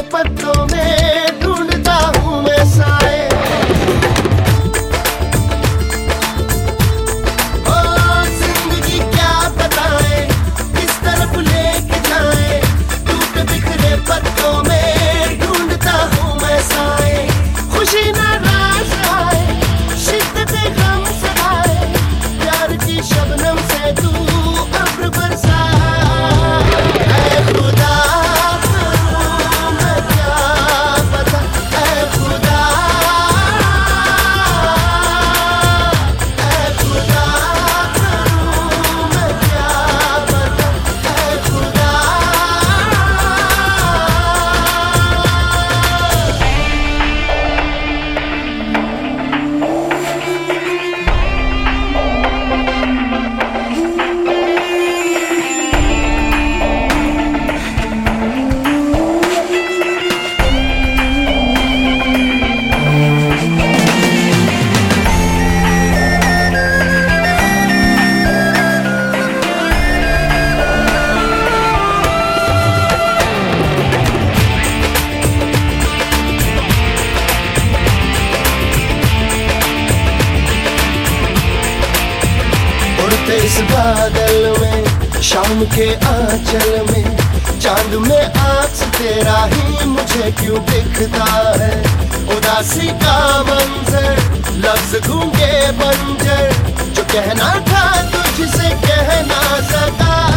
पत्तों में ढूंढता हूँ मैं साए। ओ जिंदगी क्या बताए, किस तरफ लेके जाए, टूटे बिखरे पत्तों में ढूंढता हूँ मैं साए। खुशी नाराज आए, शिद्दत गम सताए, प्यार की शबनम से तू अब्र बरसा। इस बादल में, शाम के आंचल में, चांद में आँख तेरा ही मुझे क्यों दिखता है। उदासी का मंजर, लफ्ज गूंगे बंजर, जो कहना था तुझसे कह ना सका।